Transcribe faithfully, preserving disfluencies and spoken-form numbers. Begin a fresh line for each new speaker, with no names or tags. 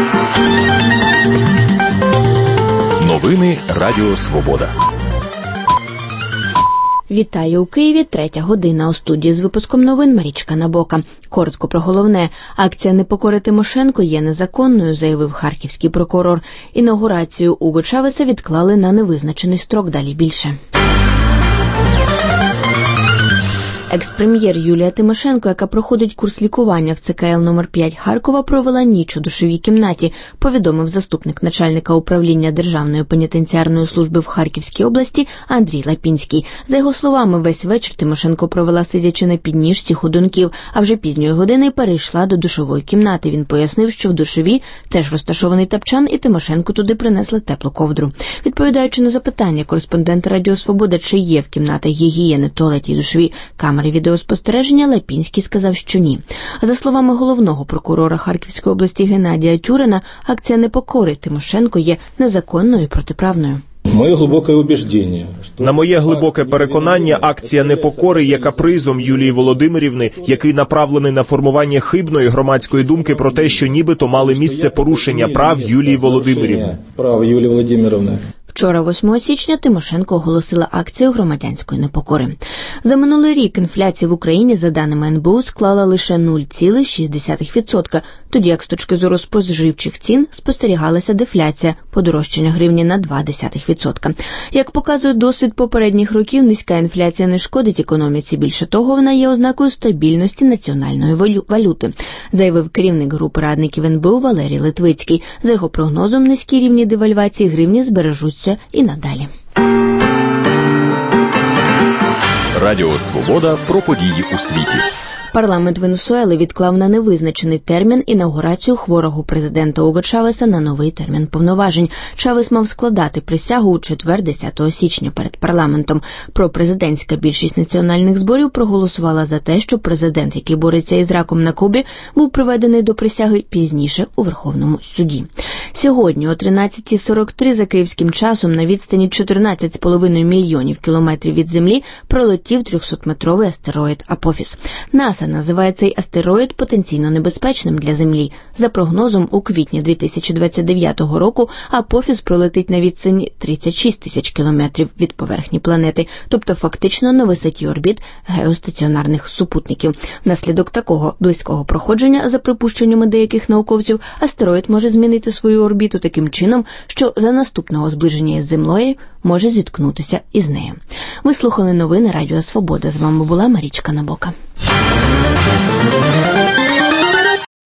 Новини Радіо Свобода.
Вітаю у Києві, третя година. У студії з випуском новин Марічка Набока. Коротко про головне. Акція «Непокори Тимошенко» є незаконною, заявив харківський прокурор. Інаугурацію Уго Чавеса відклали на невизначений строк. Далі більше. Екс-прем'єр Юлія Тимошенко, яка проходить курс лікування в ЦКЛ номер п'ять Харкова, провела ніч у душовій кімнаті, повідомив заступник начальника управління Державної пенітенціарної служби в Харківській області Андрій Лапінський. За його словами, весь вечір Тимошенко провела сидячи на підніжці ходунків, а вже пізньої години перейшла до душової кімнати. Він пояснив, що в душовій теж розташований тапчан, і Тимошенко туди принесли теплу ковдру. Відповідаючи на запитання кореспондента Радіо Свобода, чи є в кімнатах гігієни, туалеті і душові камери відеоспостереження, Лапінський сказав, що ні. А за словами головного прокурора Харківської області Геннадія Тюрина, акція «Непокори Тимошенко» є незаконною і протиправною.
Моє глибоке убіждення.
На моє глибоке переконання, акція «Непокори» є капризом Юлії Володимирівни, який направлений на формування хибної громадської думки про те, що нібито мали місце порушення прав Юлії Володимирівни.
Прав Юлії Володимирівни.
Вчора, восьмого січня, Тимошенко оголосила акцію громадянської непокори. За минулий рік інфляція в Україні, за даними ен бе у, склала лише нуль цілих шість десятих відсотка, тоді як з точки зору споживчих цін спостерігалася дефляція, подорожчання гривні на два десятих відсотка. Як показує досвід попередніх років, низька інфляція не шкодить економіці, більше того, вона є ознакою стабільності національної валюти, заявив керівник групи радників ен бе у Валерій Литвицький. За його прогнозом, низькі рівні девальвації гривні збережуться і надалі.
Радіо Свобода про події у світі.
Парламент Венесуели відклав на невизначений термін інаугурацію хворого президента Уго Чавеса на новий термін повноважень. Чавес мав складати присягу у четвер, десятого січня, перед парламентом. Пропрезидентська більшість національних зборів проголосувала за те, що президент, який бореться із раком на Кубі, був приведений до присяги пізніше у Верховному суді. Сьогодні о тринадцятій сорок три за київським часом на відстані чотирнадцять з половиною мільйонів кілометрів від Землі пролетів трьохсотметровий астероїд Апофіс. НАСА називає цей астероїд потенційно небезпечним для Землі. За прогнозом, у квітні дві тисячі двадцять дев'ятого року Апофіс пролетить на відстані тридцять шість тисяч кілометрів від поверхні планети, тобто фактично на висоті орбіт геостаціонарних супутників. Внаслідок такого близького проходження, за припущеннями деяких науковців, астероїд може змінити свою орбіту таким чином, що за наступного зближення із Землею може зіткнутися із нею. Ви слухали новини Радіо Свобода. З вами була Марічка Набока.